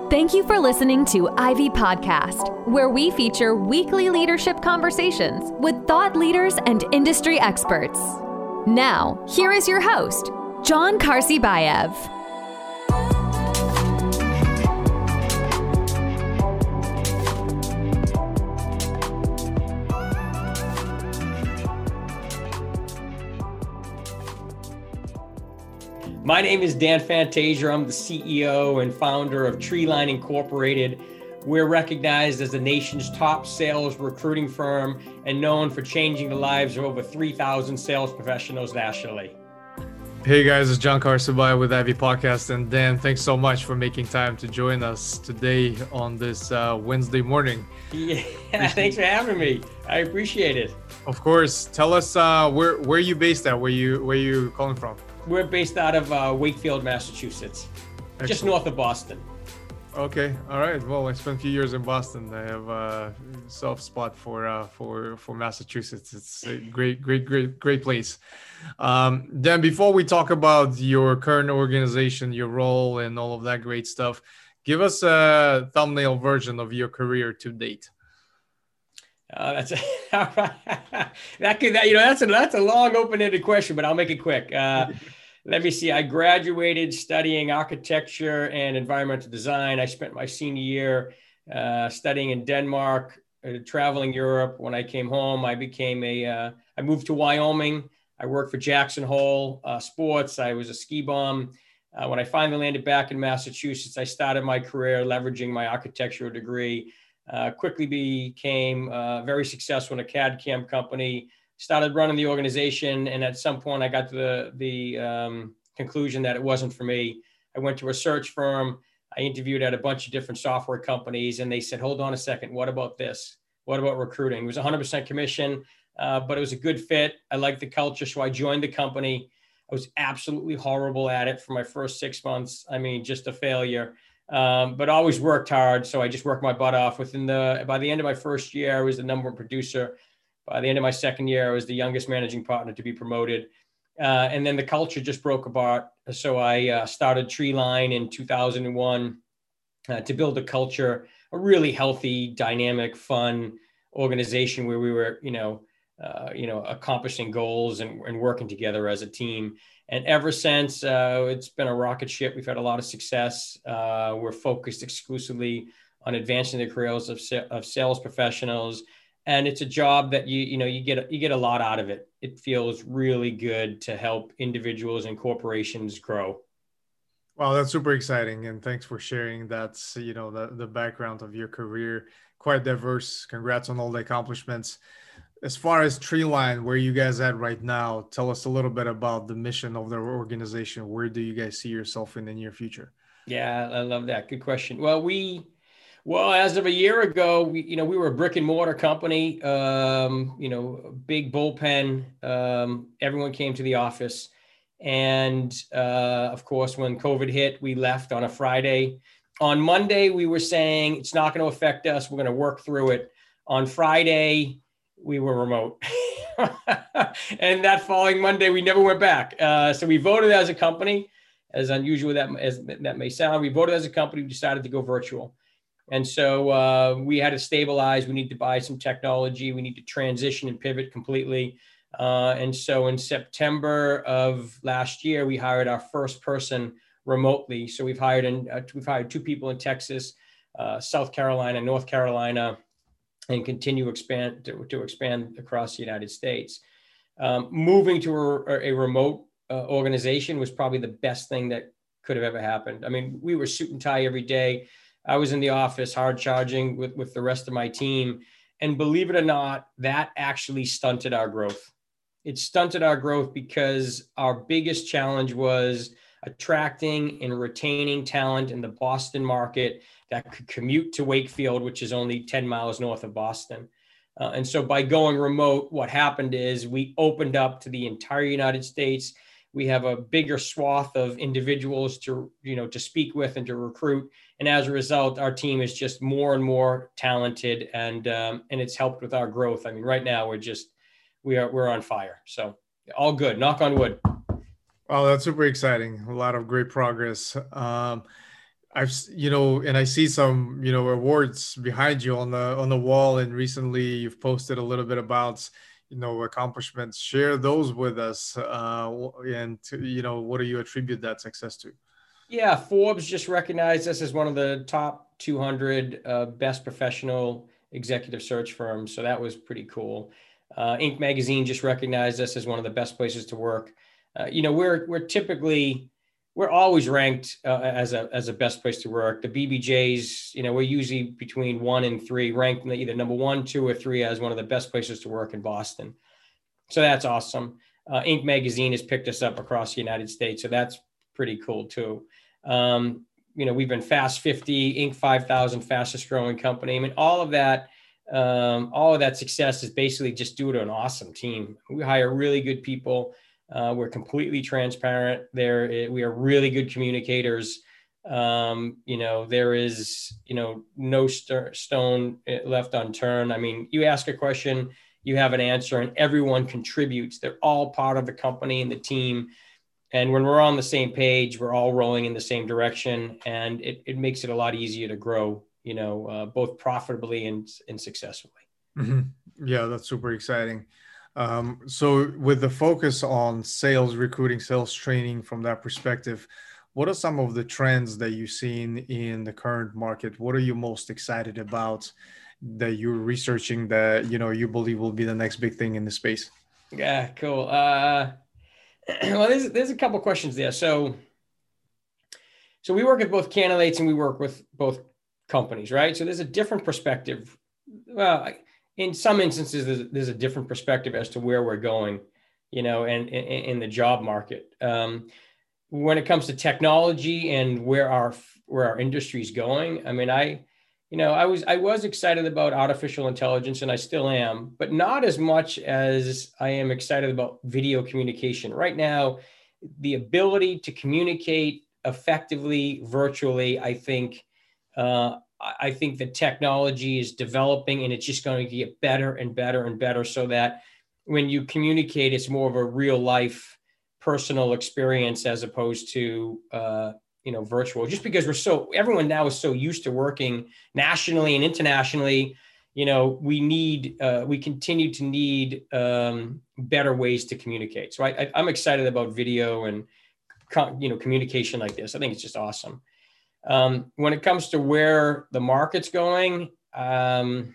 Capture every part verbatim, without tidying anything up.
Thank you for listening to Ivy Podcast, where we feature weekly leadership conversations with thought leaders and industry experts. Now, here is your host, John Karsibayev. My name is Dan Fantasia. I'm the C E O and founder of Treeline Incorporated. We're recognized as the nation's top sales recruiting firm and known for changing the lives of over three thousand sales professionals nationally. Hey guys, it's John Karsibayev with Ivy Podcast. And Dan, thanks so much for making time to join us today on this uh, Wednesday morning. Yeah, thanks for having me. I appreciate it. Of course. Tell us uh, where where are you based at? Where you where you calling from? We're based out of uh, Wakefield, Massachusetts, Excellent. Just north of Boston. Okay, all right. Well, I spent a few years in Boston. I have a soft spot for uh, for for Massachusetts. It's a great, great, great, great place. Um, then, before we talk about your current organization, your role, and all of that great stuff, give us a thumbnail version of your career to date. Uh, that's a, that could that you know that's a that's a long open-ended question, but I'll make it quick. Uh, let me see. I graduated studying architecture and environmental design. I spent my senior year uh, studying in Denmark, uh, traveling Europe. When I came home, I became a. Uh, I moved to Wyoming. I worked for Jackson Hole uh, Sports. I was a ski bum. Uh, when I finally landed back in Massachusetts, I started my career leveraging my architectural degree. Uh, quickly became uh, very successful in a C A D C A M company, started running the organization. And at some point I got to the, the um, conclusion that it wasn't for me. I went to a search firm. I interviewed at a bunch of different software companies and they said, hold on a second. What about this? What about recruiting? It was one hundred percent commission, uh, but it was a good fit. I liked the culture. So I joined the company. I was absolutely horrible at it for my first six months. I mean, just a failure. Um, but always worked hard. So I just worked my butt off. Within the, by the end of my first year, I was the number one producer. By the end of my second year, I was the youngest managing partner to be promoted. Uh, and then the culture just broke apart. So I uh, started Treeline in two thousand one uh, to build a culture, a really healthy, dynamic, fun organization where we were, you know, uh, you know, accomplishing goals and, and working together as a team. And ever since, uh, it's been a rocket ship. We've had a lot of success. Uh, we're focused exclusively on advancing the careers of, of sales professionals. And it's a job that you, you know, you get, you get a lot out of it. It feels really good to help individuals and corporations grow. Wow, that's super exciting. And thanks for sharing that, you know, the, the background of your career, quite diverse. Congrats on all the accomplishments. As far as Treeline, where you guys at right now, tell us a little bit about the mission of the organization. Where do you guys see yourself in the near future? Yeah, I love that. Good question. Well, we, well, as of a year ago, we, you know, we were a brick and mortar company, um, you know, big bullpen. Um, everyone came to the office. And uh, of course, when COVID hit, we left on a Friday. On Monday, we were saying it's not going to affect us. We're going to work through it. On Friday, we were remote. And that following Monday, we never went back. Uh, so we voted as a company, as unusual that, as that may sound, we voted as a company, we decided to go virtual. And so uh, we had to stabilize. We need to buy some technology. We need to transition and pivot completely. Uh, and so in September of last year, we hired our first person remotely. So we've hired, in, uh, we've hired two people in Texas, uh, South Carolina, North Carolina, and continue to expand to, to expand across the United States. Um, moving to a, a remote uh, organization was probably the best thing that could have ever happened. I mean, we were suit and tie every day. I was in the office hard charging with, with the rest of my team. And believe it or not, that actually stunted our growth. It stunted our growth because our biggest challenge was attracting and retaining talent in the Boston market that could commute to Wakefield, which is only ten miles north of Boston. Uh, and so by going remote, what happened is we opened up to the entire United States. We have a bigger swath of individuals to, you know, to speak with and to recruit. And as a result, our team is just more and more talented, and um, and it's helped with our growth. I mean, right now we're just, we are, we're on fire. So all good, knock on wood. Oh, that's super exciting. A lot of great progress. Um, I've, s- you know, and I see some, you know, awards behind you on the on the wall, and recently you've posted a little bit about, you know, accomplishments. Share those with us, uh, and to, you know, what do you attribute that success to? Yeah, Forbes just recognized us as one of the top two hundred uh, best professional executive search firms. So that was pretty cool. Uh, Inc. magazine just recognized us as one of the best places to work. Uh, you know, we're we're typically we're always ranked uh, as a as a best place to work. The B B Js, you know, we're usually between one and three, ranked either number one, two, or three as one of the best places to work in Boston. So that's awesome. Uh, Inc. magazine has picked us up across the United States, so that's pretty cool too. Um, you know, we've been Fast fifty, Inc five thousand, fastest growing company. I mean, all of that, um, all of that success is basically just due to an awesome team. We hire really good people. Uh, we're completely transparent. There, we are really good communicators. Um, you know, there is, you know, no st- stone left unturned. I mean, you ask a question, you have an answer, and everyone contributes. They're all part of the company and the team. And when we're on the same page, we're all rowing in the same direction, and it, it makes it a lot easier to grow, you know, uh, both profitably and, and successfully. Mm-hmm. Yeah, that's super exciting. Um, so with the focus on sales, recruiting, sales training from that perspective, what are some of the trends that you've seen in the current market? What are you most excited about that you're researching that, you know, you believe will be the next big thing in the space? Yeah, cool. Uh, well, there's, there's a couple questions there. So, so we work with both candidates and we work with both companies, right? So there's a different perspective. Well, in some instances, there's, there's a different perspective as to where we're going, you know, and in the job market. Um, when it comes to technology and where our where our industry is going, I mean, I, you know, I was I was excited about artificial intelligence, and I still am, but not as much as I am excited about video communication right now. The ability to communicate effectively virtually, I think. Uh, I think the technology is developing, and it's just going to get better and better and better, so that when you communicate, it's more of a real life personal experience as opposed to, uh, you know, virtual, just because we're so, everyone now is so used to working nationally and internationally. You know, we need, uh, we continue to need um, better ways to communicate. So I, I, I'm excited about video and, you know, communication like this. I think it's just awesome. Um, when it comes to where the market's going, um,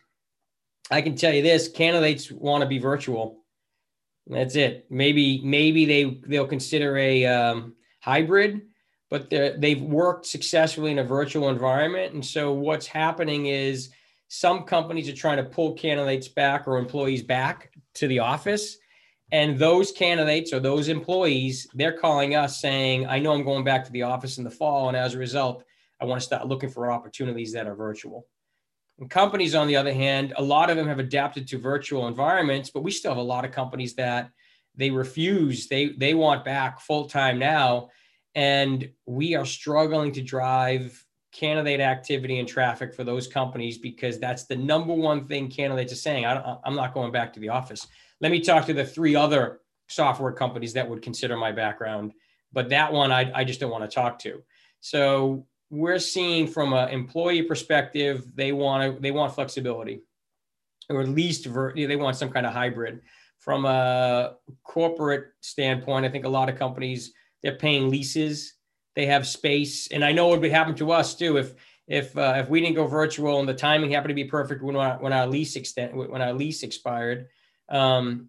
I can tell you this: candidates want to be virtual. That's it. Maybe maybe they they'll consider a um, hybrid, but they've worked successfully in a virtual environment. And so what's happening is some companies are trying to pull candidates back or employees back to the office. And those candidates or those employees, they're calling us saying, I know I'm going back to the office in the fall, and as a result, I want to start looking for opportunities that are virtual. And companies, on the other hand, a lot of them have adapted to virtual environments, but we still have a lot of companies that they refuse. They, they want back full-time now. And we are struggling to drive candidate activity and traffic for those companies, because that's the number one thing candidates are saying. I don't, I'm not going back to the office. Let me talk to the three other software companies that would consider my background, but that one I, I just don't want to talk to. So we're seeing from an employee perspective, they want to, they want flexibility, or at least ver- they want some kind of hybrid. From a corporate standpoint, I think a lot of companies, they're paying leases, they have space, and I know it would happen to us too if if uh, if we didn't go virtual and the timing happened to be perfect when our, when our lease extend when our lease expired. Um,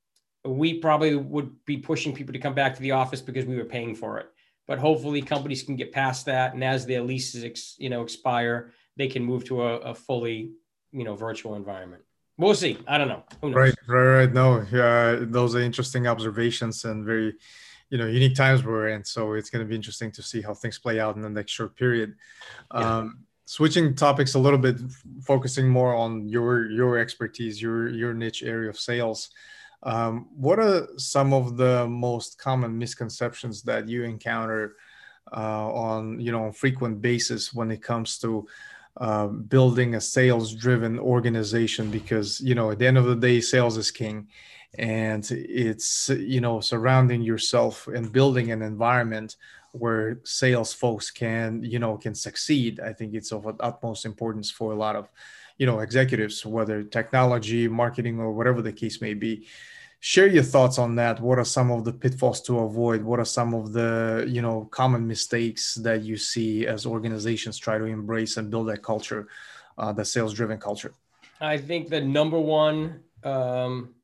we probably would be pushing people to come back to the office because we were paying for it. But hopefully companies can get past that. And as their leases, ex, you know, expire, they can move to a, a fully, you know, virtual environment. We'll see. I don't know. Who knows? Right, right, right. No, yeah, those are interesting observations and very, you know, unique times we're in. So it's going to be interesting to see how things play out in the next short period. Yeah. Um, switching topics a little bit, focusing more on your your expertise, your your niche area of sales. Um, what are some of the most common misconceptions that you encounter uh, on, you know, on frequent basis when it comes to uh, building a sales-driven organization? Because, you know, at the end of the day, sales is king, and it's, you know, surrounding yourself and building an environment where sales folks can, you know, can succeed. I think it's of utmost importance for a lot of, you know, executives, whether technology, marketing, or whatever the case may be. Share your thoughts on that. What are some of the pitfalls to avoid? What are some of the, you know, common mistakes that you see as organizations try to embrace and build that culture, uh, the sales-driven culture? I think the number one, um,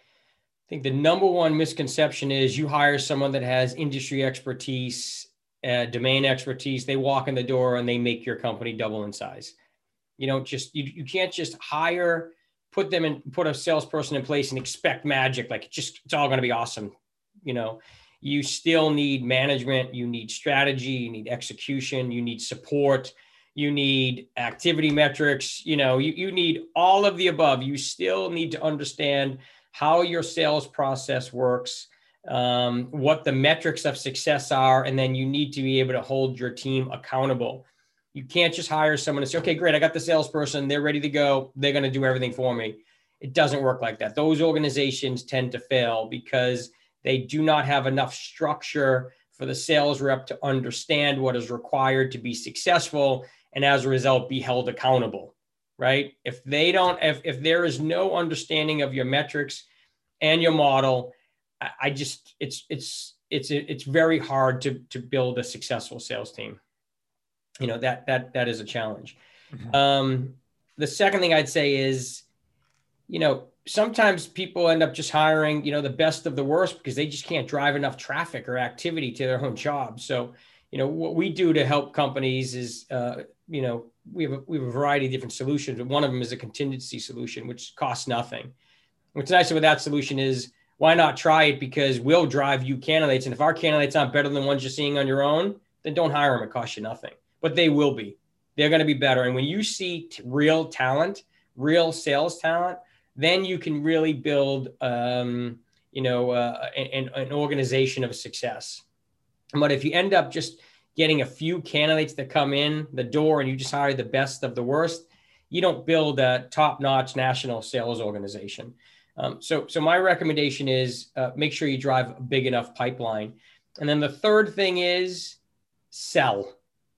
I think the number one misconception is you hire someone that has industry expertise, uh, domain expertise. They walk in the door and they make your company double in size. You don't just, you, you can't just hire, put them in, put a salesperson in place and expect magic. Like, it just, it's all going to be awesome. You know, you still need management, you need strategy, you need execution, you need support, you need activity metrics, you know, you, you need all of the above. You still need to understand how your sales process works, um, what the metrics of success are, and then you need to be able to hold your team accountable. You can't just hire someone and say, okay, great, I got the salesperson, they're ready to go, they're going to do everything for me. It doesn't work like that. Those organizations tend to fail because they do not have enough structure for the sales rep to understand what is required to be successful, and as a result, be held accountable, right? If they don't, if, if there is no understanding of your metrics and your model, I, I just, it's, it's, it's, it's very hard to, to build a successful sales team. You know, that, that, that is a challenge. Mm-hmm. Um, the second thing I'd say is, you know, sometimes people end up just hiring, you know, the best of the worst because they just can't drive enough traffic or activity to their own job. So, you know, what we do to help companies is, uh, you know, we have, a, we have a variety of different solutions, but one of them is a contingency solution, which costs nothing. What's nice about that solution is, why not try it? Because we'll drive you candidates. And if our candidates aren't better than the ones you're seeing on your own, then don't hire them. It costs you nothing, but they will be. They're going to be better. And when you see t- real talent, real sales talent, then you can really build, um, you know, uh, an, an organization of success. But if you end up just getting a few candidates that come in the door and you just hire the best of the worst, you don't build a top-notch national sales organization. Um, so, so my recommendation is uh, make sure you drive a big enough pipeline. And then the third thing is sell.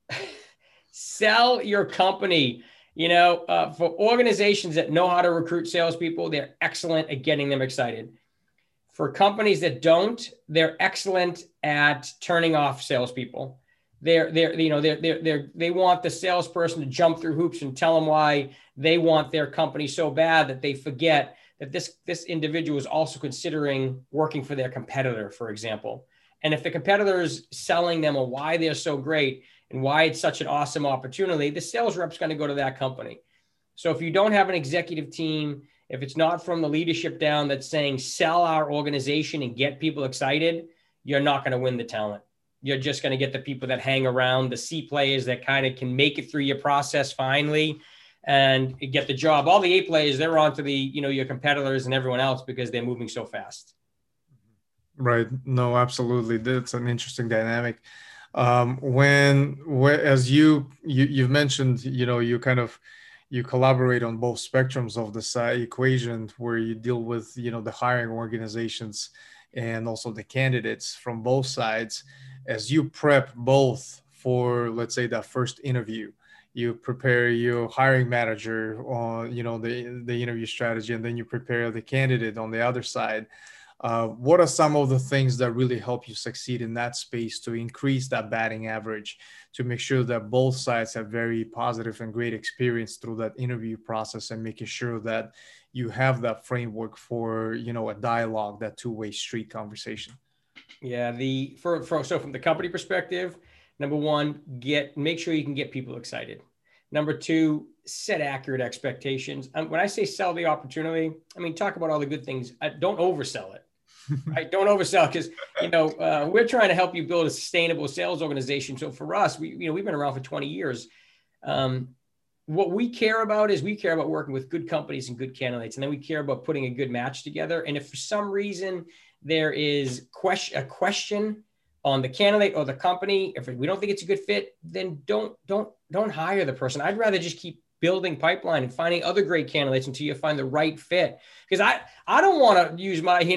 Sell your company. You know, uh, for organizations that know how to recruit salespeople, they're excellent at getting them excited. For companies that don't, they're excellent at turning off salespeople. They're, they're, you know, they're, they're, they're, they want the salesperson to jump through hoops and tell them why they want their company so bad that they forget that this, this individual is also considering working for their competitor, for example. And if the competitor is selling them on why they're so great and why it's such an awesome opportunity, the sales rep's going to go to that company. So if you don't have an executive team, if it's not from the leadership down that's saying sell our organization and get people excited, you're not going to win the talent. You're just going to get the people that hang around, the C players that kind of can make it through your process finally and get the job. All the A players, they're on to the, you know, your competitors and everyone else because they're moving so fast. Right. No, absolutely. That's an interesting dynamic. Um, when, when, as you, you, you've mentioned, you know, you kind of, you collaborate on both spectrums of the side equation where you deal with, you know, the hiring organizations and also the candidates from both sides. As you prep both for, let's say, that first interview, you prepare your hiring manager on, you know, the, the interview strategy, and then you prepare the candidate on the other side. Uh, what are some of the things that really help you succeed in that space to increase that batting average, to make sure that both sides have very positive and great experience through that interview process, and making sure that you have that framework for, you know, a dialogue, that two-way street conversation? Yeah, the for, for so from the company perspective, number one, get make sure you can get people excited. Number two, set accurate expectations. Um, when I say sell the opportunity, I mean talk about all the good things. I, don't oversell it. Right? Don't oversell, because, you know, uh, we're trying to help you build a sustainable sales organization. So for us, we, you know, we've been around for twenty years. Um, what we care about is we care about working with good companies and good candidates. And then we care about putting a good match together. And if for some reason there is question, a question on the candidate or the company, if we don't think it's a good fit, then don't, don't, don't hire the person. I'd rather just keep building pipeline and finding other great candidates until you find the right fit. Because I, I don't want to use my, you know,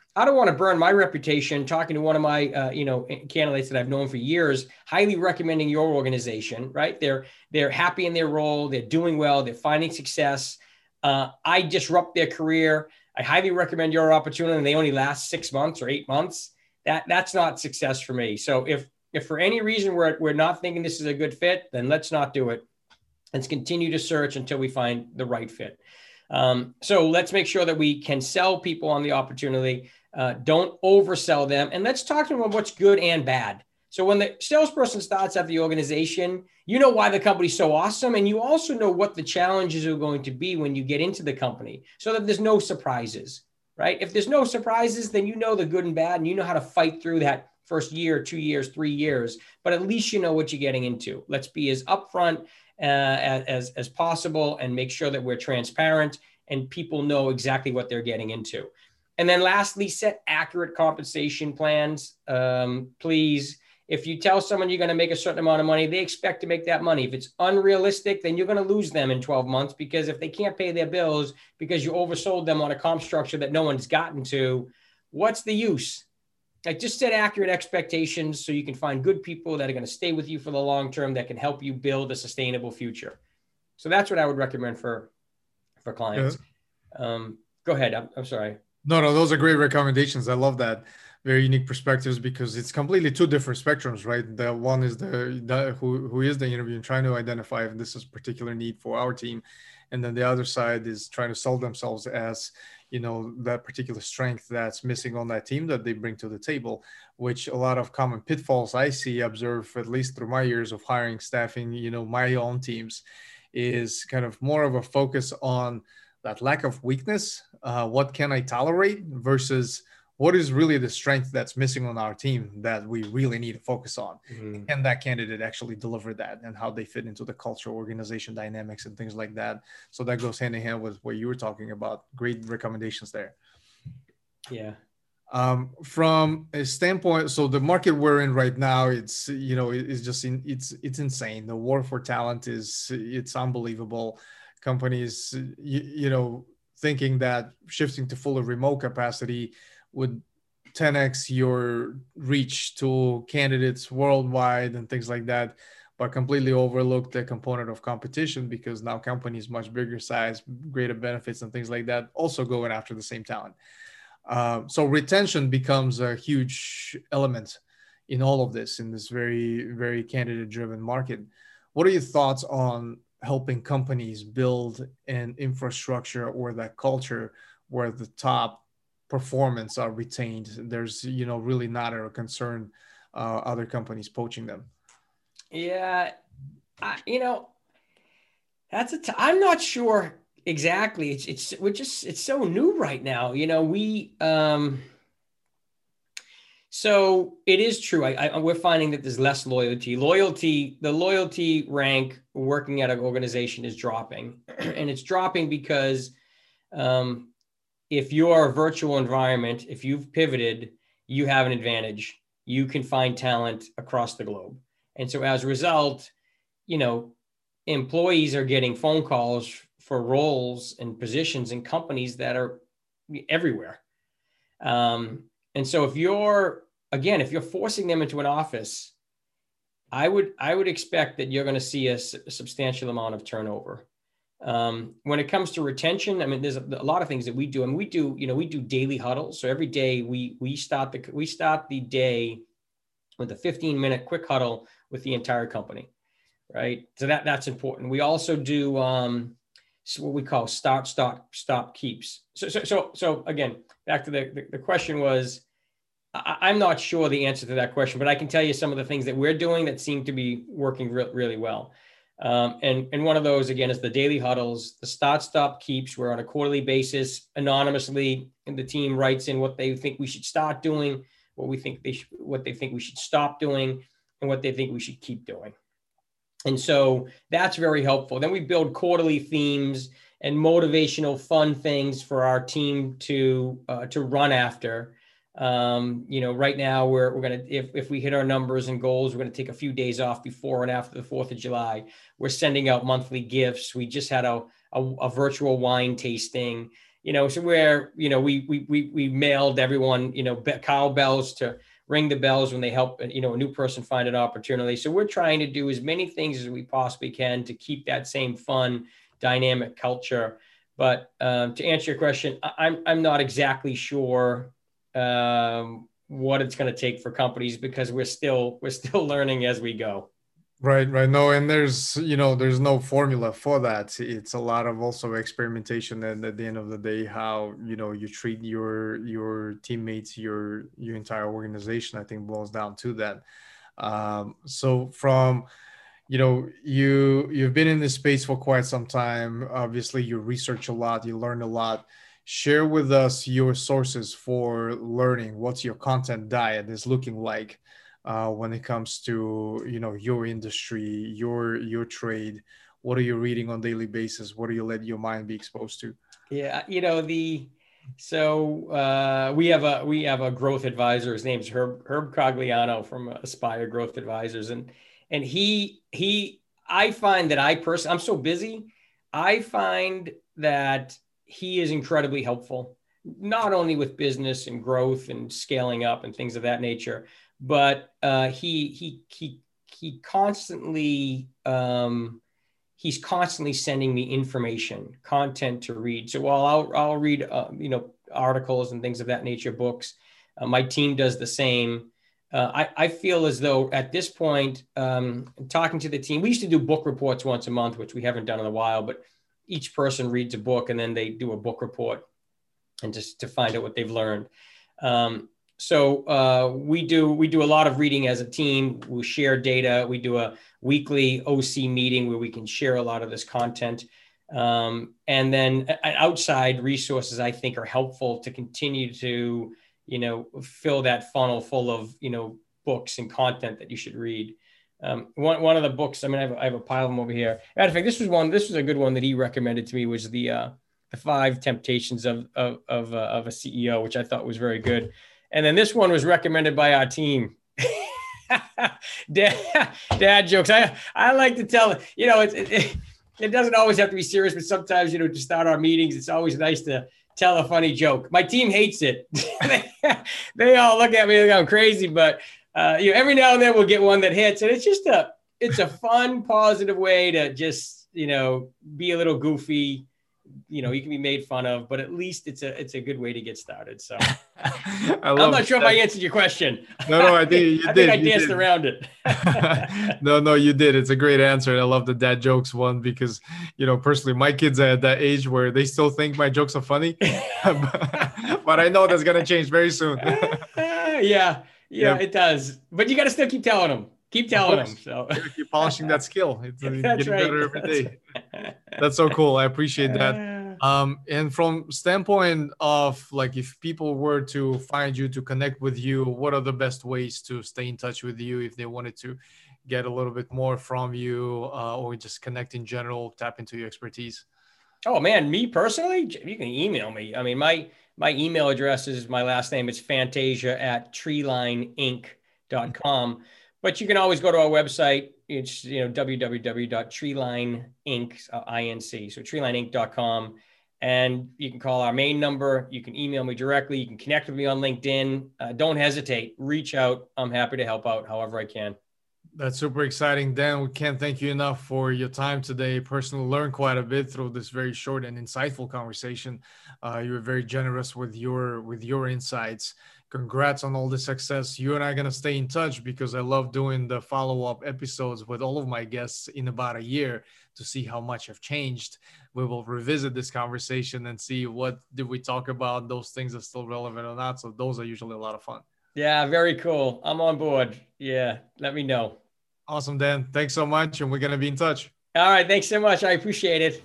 I don't want to burn my reputation talking to one of my, uh, you know, candidates that I've known for years, highly recommending your organization, right? They're, they're happy in their role. They're doing well. They're finding success. Uh, I disrupt their career. I highly recommend your opportunity, and they only last six months or eight months. That that's not success for me. So if, if for any reason we're, we're not thinking this is a good fit, then let's not do it. Let's continue to search until we find the right fit. Um, so let's make sure that we can sell people on the opportunity. Uh, don't oversell them. And let's talk to them about what's good and bad. So when the salesperson starts at the organization, you know why the company's so awesome. And you also know what the challenges are going to be when you get into the company, so that there's no surprises, right? If there's no surprises, then you know the good and bad, and you know how to fight through that first year, two years, three years, but at least you know what you're getting into. Let's be as upfront uh, as, as possible, and make sure that we're transparent and people know exactly what they're getting into. And then lastly, set accurate compensation plans. Um, please, if you tell someone you're going to make a certain amount of money, they expect to make that money. If it's unrealistic, then you're going to lose them in twelve months, because if they can't pay their bills because you oversold them on a comp structure that no one's gotten to, what's the use? Like, just set accurate expectations so you can find good people that are going to stay with you for the long term, that can help you build a sustainable future. So that's what I would recommend for, for clients. Yeah. Um, go ahead. I'm, I'm sorry. No, no, those are great recommendations. I love that. Very unique perspectives, because it's completely two different spectrums, right? The one is the, the who, who is the interview and trying to identify if this is a particular need for our team. And then the other side is trying to sell themselves as, you know, that particular strength that's missing on that team that they bring to the table, which a lot of common pitfalls I see, observe, at least through my years of hiring, staffing, you know, my own teams, is kind of more of a focus on that lack of weakness. Uh, what can I tolerate versus what is really the strength that's missing on our team that we really need to focus on? Mm-hmm. Can that candidate actually deliver that, and how they fit into the culture, organization dynamics, and things like that? So that goes hand in hand with what you were talking about. Great recommendations there. Yeah. Um, from a standpoint, so the market we're in right now, it's, you know, it's just, in, it's, it's insane. The war for talent is, it's unbelievable. Companies, you, you know, thinking that shifting to fully remote capacity would ten X your reach to candidates worldwide and things like that, but completely overlook the component of competition, because now companies much bigger size, greater benefits and things like that, also going after the same talent. Uh, so retention becomes a huge element in all of this, in this very, very candidate-driven market. What are your thoughts on helping companies build an infrastructure or that culture where the top performance are retained? There's, you know, really not a concern uh, other companies poaching them. Yeah, I, you know, that's a. T- I'm not sure exactly. It's it's we're just it's so new right now. You know, we. Um, so it is true. I, I we're finding that there's less loyalty. Loyalty, the loyalty rank working at an organization is dropping, and it's dropping because. Um, If you're a virtual environment, if you've pivoted, you have an advantage. You can find talent across the globe. And so as a result, you know, employees are getting phone calls for roles and positions in companies that are everywhere. Um, and so if you're, again, if you're forcing them into an office, I would, I would expect that you're going to see a, a substantial amount of turnover. Um, when it comes to retention, I mean, there's a, a lot of things that we do, and we do, you know, we do daily huddles. So every day we, we start the, we start the day with a fifteen minute quick huddle with the entire company. Right. So that, that's important. We also do, um, what we call start, stop, stop keeps. So, so, so, so again, back to the, the, the question was, I, I'm not sure the answer to that question, but I can tell you some of the things that we're doing that seem to be working re- really well. Um, and, and one of those, again, is the daily huddles, the start, stop, keeps, where on a quarterly basis, anonymously, and the team writes in what they think we should start doing, what we think they should, what they think we should stop doing, and what they think we should keep doing. And so that's very helpful. Then we build quarterly themes and motivational fun things for our team to, uh, to run after. Um, you know, right now we're, we're going to, if, if we hit our numbers and goals, we're going to take a few days off before and after the fourth of July. We're sending out monthly gifts. We just had a, a, a virtual wine tasting. you know, so where, you know, we, we, we, we mailed everyone, you know, cowbells to ring the bells when they help, you know, a new person find an opportunity. So we're trying to do as many things as we possibly can to keep that same fun, dynamic culture. But um, to answer your question, I, I'm, I'm not exactly sure um, what it's going to take for companies, because we're still, we're still learning as we go. Right, right. No, and there's, you know, there's no formula for that. It's a lot of also experimentation, and at the end of the day, how, you know, you treat your your teammates, your your entire organization, I think boils down to that. Um, so from, you know, you you've been in this space for quite some time. Obviously, you research a lot, you learn a lot. Share with us your sources for learning. What's your content diet is looking like uh, when it comes to, you know, your industry, your your trade? What are you reading on a daily basis? What do you let your mind be exposed to? Yeah, you know, the so uh, we have a we have a growth advisor. His name's Herb Herb Cogliano from Aspire Growth Advisors, and and he he I find that I personally, I'm so busy. I find that he is incredibly helpful, not only with business and growth and scaling up and things of that nature, but uh, he he he he constantly um, he's constantly sending me information, content to read. So while I'll I'll read uh, you know articles and things of that nature, books, uh, my team does the same. Uh, I, I feel as though at this point, um, talking to the team, we used to do book reports once a month, which we haven't done in a while, but each person reads a book and then they do a book report and just to find out what they've learned. Um, so uh, we do we do a lot of reading as a team. We share data. We do a weekly O C meeting where we can share a lot of this content. Um, and then outside resources, I think, are helpful to continue to, you know, fill that funnel full of, you know, books and content that you should read. Um, one, one of the books, I mean, I have, I have a pile of them over here. Matter of fact, this was one, this was a good one that he recommended to me, was the, uh, the five temptations of, of, of, uh, of a C E O, which I thought was very good. And then this one was recommended by our team. dad, dad jokes. I, I like to tell, you know, it, it, it doesn't always have to be serious, but sometimes, you know, to start our meetings, it's always nice to tell a funny joke. My team hates it. they, they all look at me like I'm crazy, but uh, you know, every now and then we'll get one that hits, and it's just a, it's a fun, positive way to just, you know, be a little goofy. You know, you can be made fun of, but at least it's a, it's a good way to get started. So I'm not sure that. If I answered your question. No, no, I think you I did. think I you danced did. around it. no, no, you did. It's a great answer. I love the dad jokes one because, you know, personally, my kids are at that age where they still think my jokes are funny, but I know that's going to change very soon. yeah, yeah, yep. It does. But you got to still keep telling them. Keep telling them. So keep polishing that skill. It's That's getting right. better every day. That's, right. That's so cool. I appreciate that. Um, and from standpoint of like, if people were to find you, to connect with you, what are the best ways to stay in touch with you if they wanted to get a little bit more from you, uh, or just connect in general, tap into your expertise? Oh man, me personally, you can email me. I mean, my, my email address is my last name. It's Fantasia at treeline inc dot com. But you can always go to our website. It's, you know, w w w dot treeline inc, uh, I N C, so treeline inc dot com. And you can call our main number. You can email me directly. You can connect with me on LinkedIn. Uh, don't hesitate. Reach out. I'm happy to help out however I can. That's super exciting. Dan, we can't thank you enough for your time today. Personally learned quite a bit through this very short and insightful conversation. Uh, you were very generous with your with your insights. Congrats on all the success. You and I are going to stay in touch because I love doing the follow-up episodes with all of my guests in about a year to see how much have changed. We will revisit this conversation and see what did we talk about. Those things are still relevant or not. So those are usually a lot of fun. Yeah, very cool. I'm on board. Yeah, let me know. Awesome, Dan. Thanks so much. And we're going to be in touch. All right. Thanks so much. I appreciate it.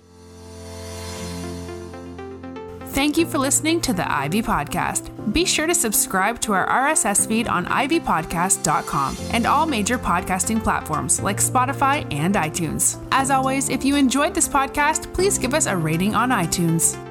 Thank you for listening to the Ivy Podcast. Be sure to subscribe to our R S S feed on ivy podcast dot com and all major podcasting platforms like Spotify and iTunes. As always, if you enjoyed this podcast, please give us a rating on iTunes.